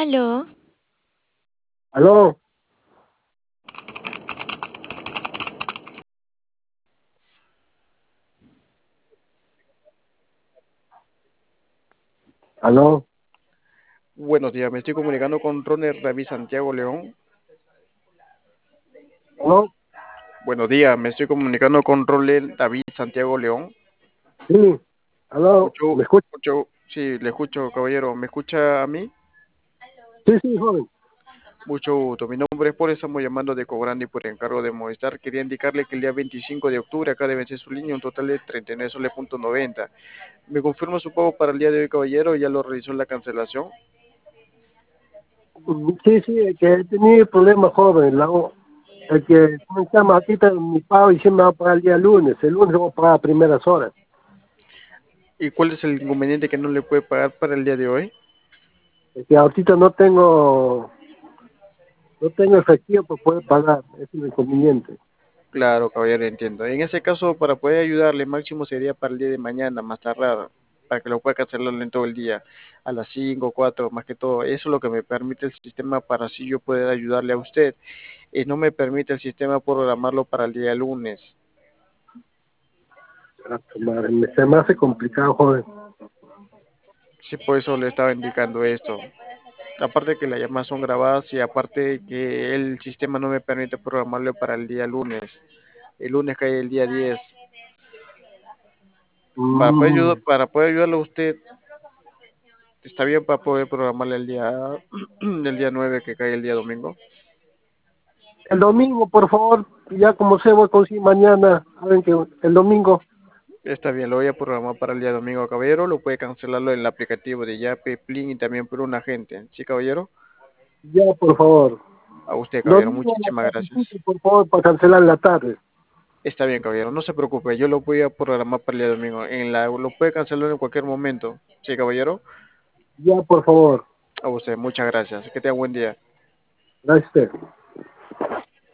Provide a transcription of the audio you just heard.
Aló, Aló, aló, Buenos días, me estoy comunicando con Roner David Santiago León. aló, Buenos días, me estoy comunicando con Roner David Santiago León. sí, aló, ¿me escucha? Sí, le escucho, caballero. ¿Me escucha a mí? Sí, sí, joven. Mucho gusto. Mi nombre es Paul, estamos llamando de Cobrandi por encargo de Movistar. Quería indicarle que el día 25 de octubre acá de vencer su línea un total de 39 soles punto 90. ¿Me confirma su pago para el día de hoy, caballero? ¿Ya lo realizó la cancelación? Sí, sí, el que he tenido problemas, joven. El que, ¿cómo se llama? Aquí está mi pago y siempre me va a pagar el día lunes. El lunes voy a pagar a primeras horas. ¿Y cuál es el inconveniente que no le puede pagar para el día de hoy? El que ahorita no tengo efectivo para poder pagar. Es un inconveniente. Claro, caballero, entiendo. En ese caso, para poder ayudarle, máximo sería para el día de mañana, más tardar, para que lo pueda cancelar en todo el día, a las 5, 4, más que todo. Eso es lo que me permite el sistema para así yo poder ayudarle a usted. Y no me permite el sistema programarlo para el día lunes. Ah, su madre, se me hace complicado, joven. Sí, por eso le estaba indicando esto. Aparte que las llamadas son grabadas y aparte que el sistema no me permite programarlo para el día lunes. El lunes cae el día 10. Mm, Para poder ayudarle a usted, está bien para poder programarle el día, el día 9 que cae el día domingo. el domingo, por favor, ya como sé, voy a conseguir mañana. Saben que el domingo, Está bien, lo voy a programar para el día domingo, caballero. Lo puede cancelarlo en el aplicativo de Yape, Plin y también por un agente. ¿Sí, caballero? ya, por favor. A usted, caballero, Domingo a las muchísimas gracias. 4:30, por favor, para cancelar en la tarde. Está bien, caballero, no se preocupe, yo lo voy a programar para el día domingo. Lo puede cancelar en cualquier momento. ¿Sí, caballero? Ya, por favor. A usted, muchas gracias. Que tenga buen día. Gracias a usted.